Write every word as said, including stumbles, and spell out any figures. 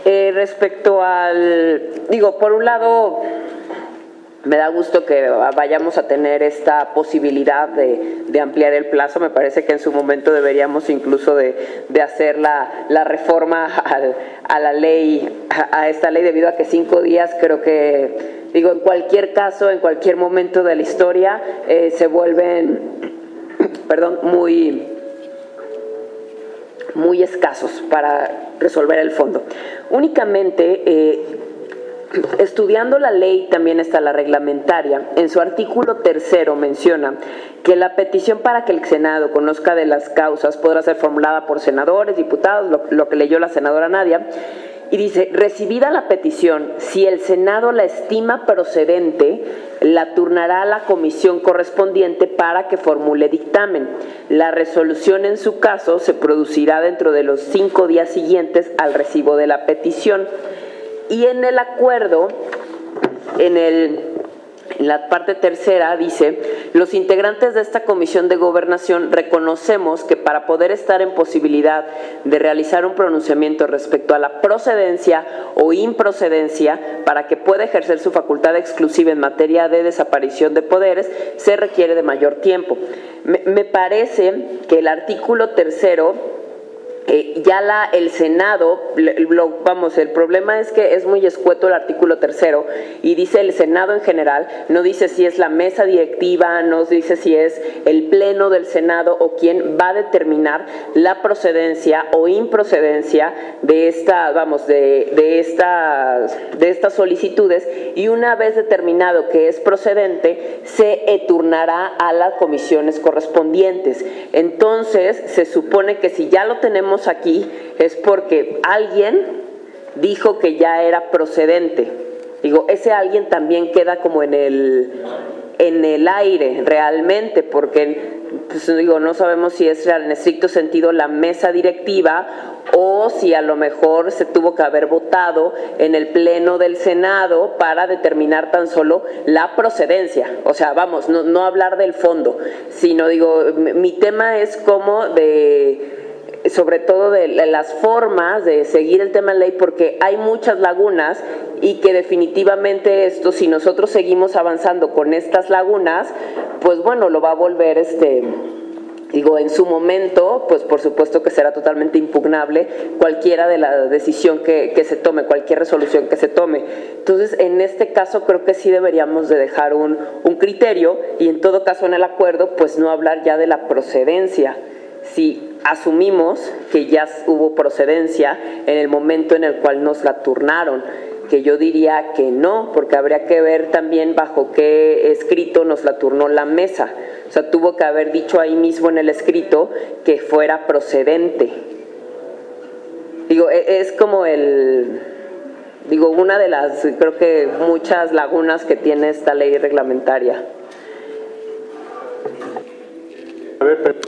Eh, respecto al, digo, por un lado, me da gusto que vayamos a tener esta posibilidad de, de ampliar el plazo. Me parece que en su momento deberíamos incluso de, de hacer la, la reforma al, a la ley, a, a esta ley, debido a que cinco días creo que, digo, en cualquier caso, en cualquier momento de la historia, eh, se vuelven, perdón, muy... muy escasos para resolver el fondo. Únicamente, eh, estudiando la ley, también está la reglamentaria. En su artículo tercero menciona que la petición para que el Senado conozca de las causas podrá ser formulada por senadores, diputados, lo, lo que leyó la senadora Nadia, y dice, recibida la petición, si el Senado la estima procedente, la turnará a la comisión correspondiente para que formule dictamen. La resolución en su caso se producirá dentro de los cinco días siguientes al recibo de la petición. Y en el acuerdo, en el... En la parte tercera dice, los integrantes de esta Comisión de Gobernación reconocemos que para poder estar en posibilidad de realizar un pronunciamiento respecto a la procedencia o improcedencia para que pueda ejercer su facultad exclusiva en materia de desaparición de poderes, se requiere de mayor tiempo. Me, me parece que el artículo tercero, Eh, ya la, el Senado, lo, vamos, el problema es que es muy escueto el artículo tercero y dice el Senado en general, no dice si es la mesa directiva, no dice si es el pleno del Senado o quién va a determinar la procedencia o improcedencia de esta, vamos, de, de estas, de estas solicitudes, y una vez determinado que es procedente, se turnará a las comisiones correspondientes. Entonces, se supone que si ya lo tenemos aquí es porque alguien dijo que ya era procedente. Digo, ese alguien también queda como en el en el aire realmente, porque pues, digo, no sabemos si es en estricto sentido la mesa directiva o si a lo mejor se tuvo que haber votado en el pleno del Senado para determinar tan solo la procedencia. O sea, vamos, no, no hablar del fondo, sino digo, mi tema es como de sobre todo de las formas de seguir el tema de ley, porque hay muchas lagunas y que definitivamente esto, si nosotros seguimos avanzando con estas lagunas, pues bueno, lo va a volver, este, digo, en su momento, pues por supuesto que será totalmente impugnable cualquiera de la decisión que, que se tome, cualquier resolución que se tome. Entonces, en este caso creo que sí deberíamos de dejar un, un criterio y en todo caso en el acuerdo, pues no hablar ya de la procedencia. Si asumimos que ya hubo procedencia en el momento en el cual nos la turnaron, que yo diría que no, porque habría que ver también bajo qué escrito nos la turnó la mesa. O sea, tuvo que haber dicho ahí mismo en el escrito que fuera procedente. Digo, es como el... Digo, una de las, creo que muchas lagunas que tiene esta ley reglamentaria. A ver,